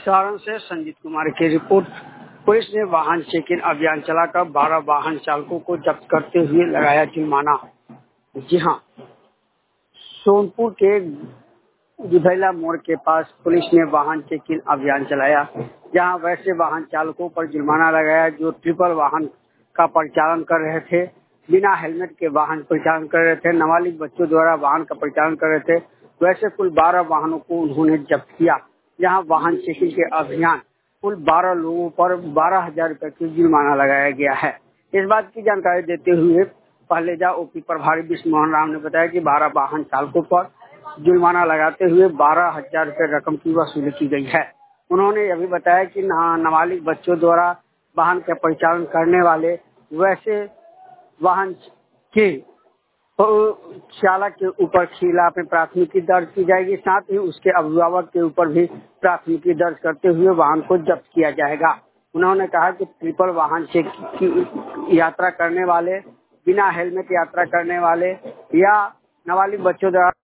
सारण से संजीत कुमार की report. Police ने वाहन चेकिंग अभियान चलाकर 12 वाहन चालकों को जब्त करते हुए लगाया जुर्माना। जी हां, सोनपुर के दुधैला मोड़ के पास पुलिस ने वाहन चेकिंग अभियान चलाया, जहां वैसे वाहन चालकों पर जुर्माना लगाया जो ट्रिपल वाहन का परिचालन कर रहे थे, बिना हेलमेट के वाहन परिचालन कर रहे थे, नाबालिग बच्चों द्वारा वाहन का परिचालन कर रहे थे। वैसे कुल 12 वाहनों को उन्होंने जब्त किया, जहां वाहन चेकिंग के अभियान कुल 12 लोगों पर 12,000 रुपए की जुर्माना लगाया गया है। इस बात की जानकारी देते हुए पहलेजा ओपी प्रभारी विष्णु मोहन राम ने बताया कि 12 वाहन चालकों पर जुर्माना लगाते हुए 12,000 रुपए रकम की वसूली की गई है। उन्होंने यह भी बताया कि नाबालिग बच्चों द्वारा वाहन का परिचालन करने वाले वैसे वाहन के चालक के ऊपर खिलाफ में प्राथमिकी दर्ज की जाएगी, साथ ही उसके अभिभावक के ऊपर भी प्राथमिकी दर्ज करते हुए वाहन को जब्त किया जाएगा। उन्होंने कहा कि ट्रिपल वाहन से यात्रा करने वाले, बिना हेलमेट यात्रा करने वाले या नाबालिग बच्चों द्वारा